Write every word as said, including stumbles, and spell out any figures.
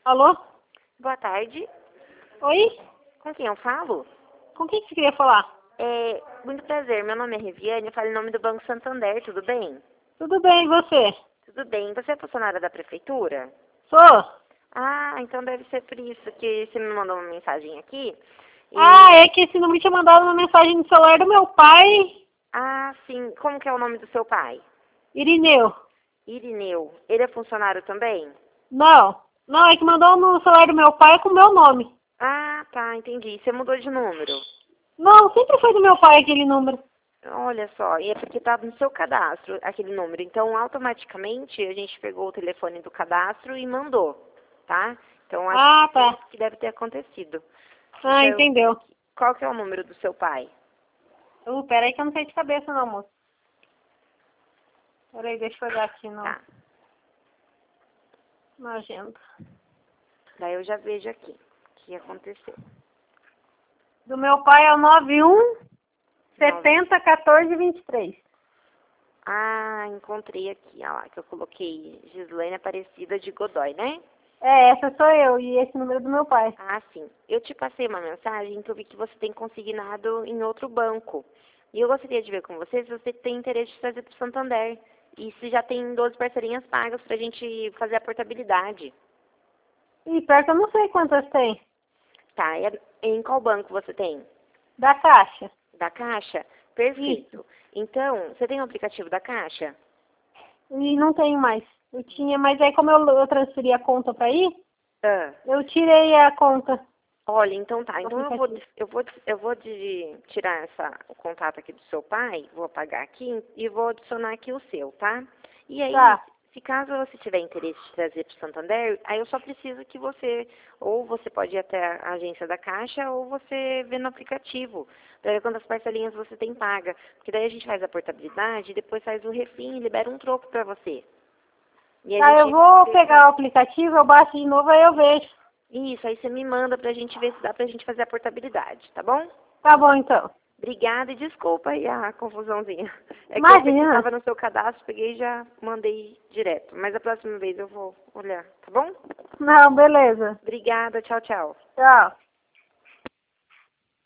Alô? Boa tarde. Oi? Com quem eu falo? Com quem que você queria falar? É, muito prazer, meu nome é Reviane, eu falo em nome do Banco Santander, tudo bem? Tudo bem, e você? Tudo bem. Você é funcionária da prefeitura? Sou? Ah, então deve ser por isso que você me mandou uma mensagem aqui. E... Ah, é que esse número tinha mandado uma mensagem no celular do meu pai, Ah, sim. Como que é o nome do seu pai? Irineu. Irineu. Ele é funcionário também? Não, não, é que mandou no celular do meu pai com o meu nome. Ah, tá, entendi. Você mudou de número. Não, sempre foi do meu pai aquele número. Olha só, e é porque estava no seu cadastro aquele número. Então, automaticamente, a gente pegou o telefone do cadastro e mandou, tá? Então, acho Ah, que foi tá. isso que deve ter acontecido. Ah, Então, entendeu. qual que é o número do seu pai? Uh, peraí que eu não sei de cabeça não, moço. Peraí, deixa eu olhar aqui no, Tá, na agenda. daí eu já vejo aqui o que aconteceu. Do meu pai é o nove um Nove- setenta quatorze vinte e três. Ah, encontrei aqui, olha lá, que eu coloquei Gislaine Aparecida de Godoy, né? É, essa sou eu e esse número é do meu pai. Ah, sim. Eu te passei uma mensagem que eu vi que você tem consignado em outro banco. E eu gostaria de ver com você se você tem interesse de trazer para o Santander. E se já tem doze parceirinhas pagas para a gente fazer a portabilidade. E pior que eu não sei quantas tem. Tá, é- em qual banco você tem? Da Caixa. Da Caixa? Perfeito. Então, você tem o aplicativo da Caixa? E não tenho mais. Eu tinha, mas aí como eu, eu transferi a conta para ir, Ah. eu tirei a conta Olha, então tá. do Então eu vou, aplicativo. eu vou, eu vou de tirar essa, o contato aqui do seu pai, vou apagar aqui e vou adicionar aqui o seu, tá? E aí, Tá. se caso você tiver interesse de trazer para o Santander, aí eu só preciso que você, ou você pode ir até a agência da Caixa, ou você vê no aplicativo, para ver quantas parcelinhas você tem paga. Porque daí a gente faz a portabilidade e depois faz o refim e libera um troco para você. E a Tá, eu gente vou vê pegar o aplicativo, eu baixo de novo, aí eu vejo. isso, aí você me manda pra gente ver se dá pra gente fazer a portabilidade, tá bom? Tá bom, então. Obrigada e desculpa aí a confusãozinha. É que eu vi que Imagina. estava no seu cadastro, peguei e já mandei direto. Mas a próxima vez eu vou olhar, tá bom? Não, beleza. Obrigada, tchau, tchau. Tchau.